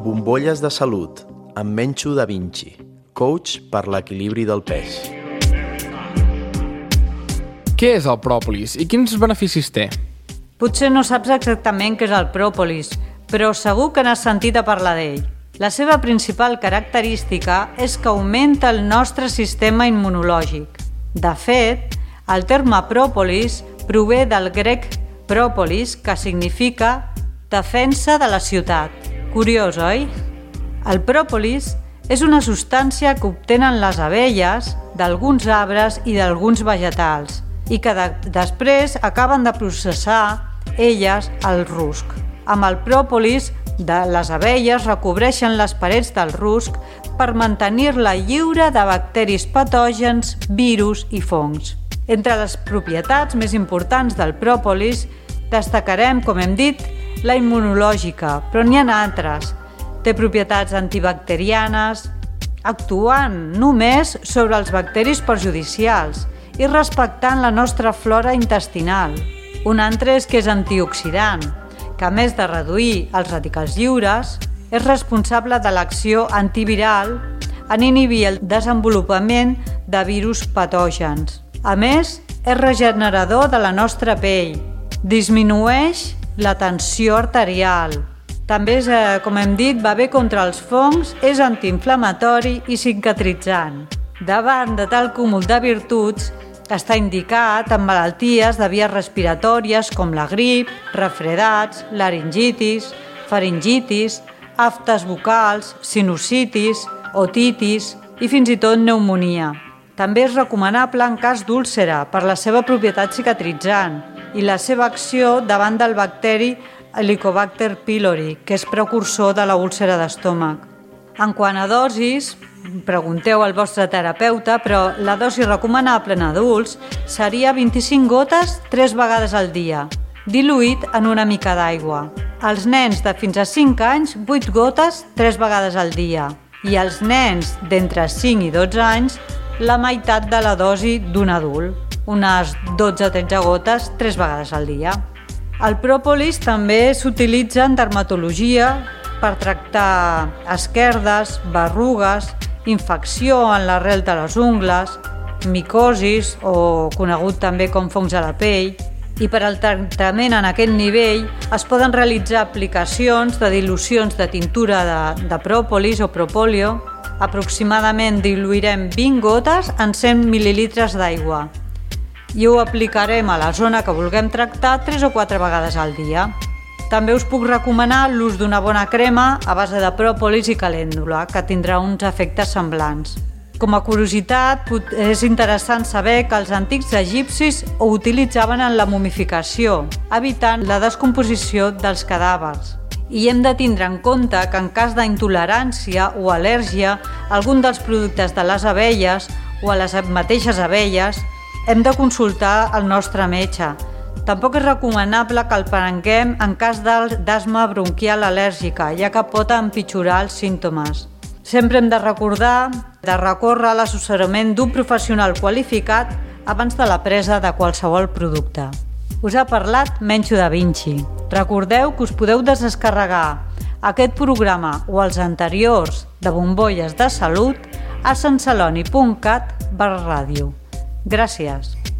Bombolles de salut, amb Mencho Da Vinci, coach per l'equilibri del pes. Què és el pròpolis i quins beneficis té? Potser no saps exactament què és el pròpolis, però segur que n'has sentit a parlar d'ell. La seva principal característica és que augmenta el nostre sistema immunològic. De fet, el terme pròpolis prové del grec pròpolis, que significa defensa de la ciutat. Curiós, oi? El pròpolis és una substància que obtenen les abelles d'alguns arbres i d'alguns vegetals i que després acaben de processar elles el rusc. Amb el pròpolis, les abelles recobreixen les parets del rusc per mantenir-la lliure de bacteris patògens, virus i fongs. Entre les propietats més importants del pròpolis destacarem, com hem dit, la immunològica, però n'hi ha altres. Té propietats antibacterianes, actuant només sobre els bacteris perjudicials i respectant la nostra flora intestinal. Un altre és que és antioxidant, que a més de reduir els radicals lliures, és responsable de l'acció antiviral en inhibir el desenvolupament de virus patògens. A més, és regenerador de la nostra pell, disminueix la tensió arterial. També, com hem dit, va bé contra els fongs, és antiinflamatori i cicatritzant. Davant de tal cúmul de virtuts, està indicat en malalties de vies respiratòries com la grip, refredats, laringitis, faringitis, aftes vocals, sinusitis, otitis i fins i tot pneumònia. També és recomanable en cas d'úlcera per la seva propietat cicatritzant i la seva acció davant del bacteri Helicobacter pylori, que és precursor de la úlcera d'estómac. En quant a dosis, pregunteu al vostre terapeuta, però la dosi recomanable en adults seria 25 gotes 3 vegades al dia, diluït en una mica d'aigua. Als nens de fins a 5 anys, 8 gotes 3 vegades al dia. I als nens d'entre 5 i 12 anys, la meitat de la dosi d'un adult, unes 12-13 gotes 3 vegades al dia. El pròpolis també s'utilitza en dermatologia per tractar esquerdes, berrugues, infecció en l'arrel de les ungles, micosis o conegut també com fongs a la pell, i per al tractament en aquest nivell es poden realitzar aplicacions de dilucions de tintura de pròpolis o propòlio. Aproximadament diluirem 20 gotes en 100 mil·lilitres d'aigua i ho aplicarem a la zona que vulguem tractar 3 o 4 vegades al dia. També us puc recomanar l'ús d'una bona crema a base de pròpolis i calèndula, que tindrà uns efectes semblants. Com a curiositat, és interessant saber que els antics egipcis ho utilitzaven en la momificació, evitant la descomposició dels cadàvers. I hem de tindre en compte que en cas d'intolerància o al·lèrgia a algun dels productes de les abelles o a les mateixes abelles, hem de consultar el nostre metge. Tampoc és recomanable que el prenguem en cas d'asma bronquial al·lèrgica, ja que pot empitjorar els símptomes. Sempre hem de recordar de recórrer a l'assessorament d'un professional qualificat abans de la presa de qualsevol producte. Us ha parlat Mencho Da Vinci. Recordeu que us podeu descarregar aquest programa o els anteriors de Bombolles de Salut a santceloni.cat/ràdio. Gràcies.